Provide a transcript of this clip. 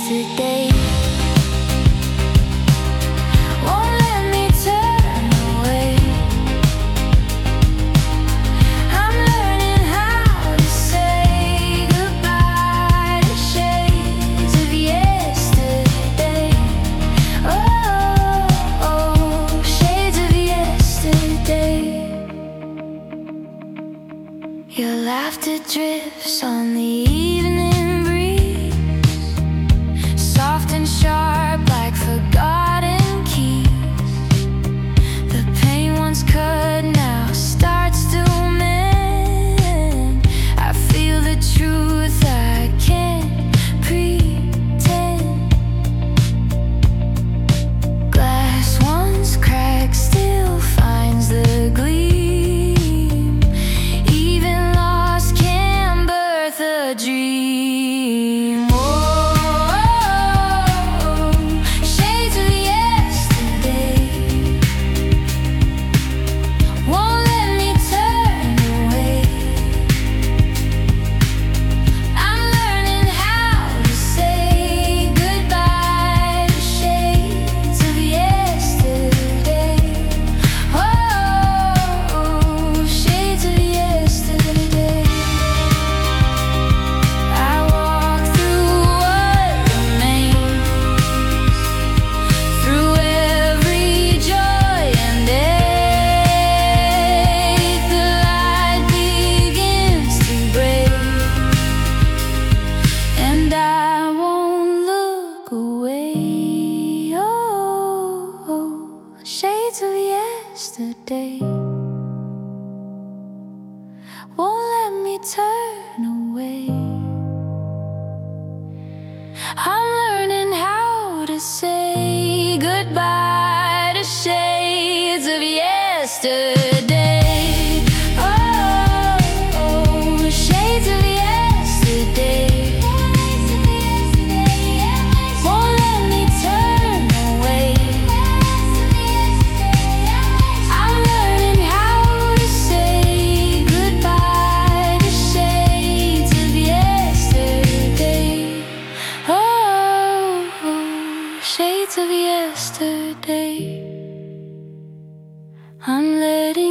yesterday. Won't let me turn away. I'm learning how to say goodbye to shades of yesterday. Oh, shades of yesterday. Your laughter drifts on the evening breeze, soft and sharp like forgotten keys. The pain once cut now starts to mend. I feel the truth, I can't pretend. Glass once cracked still finds the gleam. Even lost can birth a dream. Shades of yesterday. Won't let me turn away. I'm learning how to say goodbye to shades of yesterday. Oh, shades of yesterday. I walk through what remains, through every joy and ache. The light begins to break, and I won't look away. Oh, shades of yesterday. Won't let me turn away. I'm learning how to say goodbye to shades of yesterday. Oh, shades of yesterday. Won't let me turn away. I'm learning how to say goodbye to shades of yesterday. Oh, shades of yesterday. I'm letting